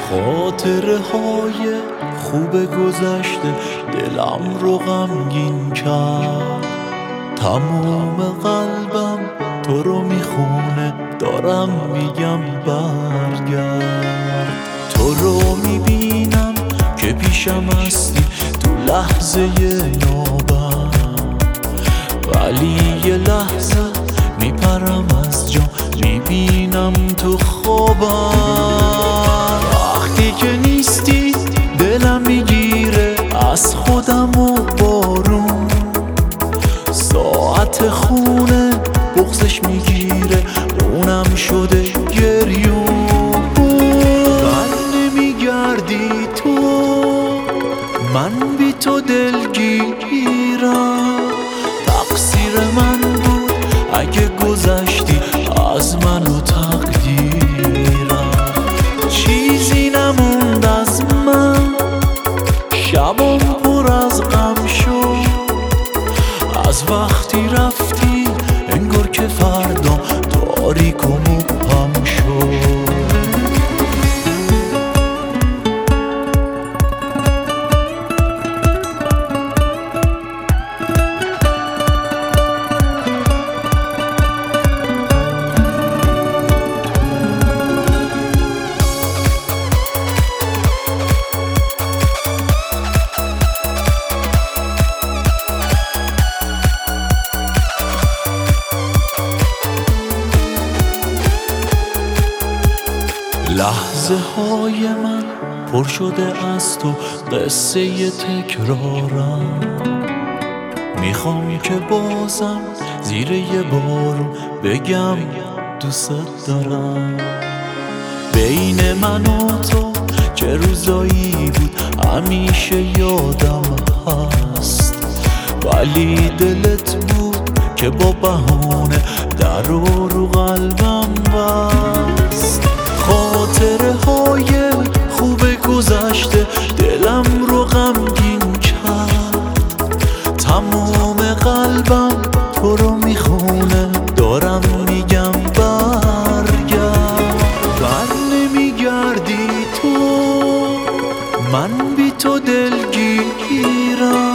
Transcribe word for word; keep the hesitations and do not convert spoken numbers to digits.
خاطره های خوب گذشته دلم رو غمگین کرد. تمام قلبم تو رو میخونه، دارم میگم برگرد. تو رو میبینم که پیشم هستی تو لحظه نوبم، ولی یه لحظه میپرم از جا، میبینم تو خوابم. وقتی که نیستی دلم میگیره از خودم و بارون، ساعت خونه بغزش میگیره اونم شده گریون. من نمیگردی تو، من بی تو دلگیرم. تقصیر من بود اگه گذشتی از من و تقدیرم. چیزی نموند از من، شبم پر از غم شد. از وقتی رفتی انگار که فردا تاریک و مبهم شد. لحظه های من پر شده از تو، قصه ی تکرارم. میخوام که بازم زیر یه بارون بگم دوست دارم. بین من و تو چه روزایی بود همیشه یادم هست، ولی دلت بود که با بهونه در رو رو قلبم بست. خاطره های خوب گذشته دلم رو غمگین کرد. تمام قلبم تو رو میخونه، دارم میگم برگرد. من نمیگردی تو، من بی تو دلگیرم.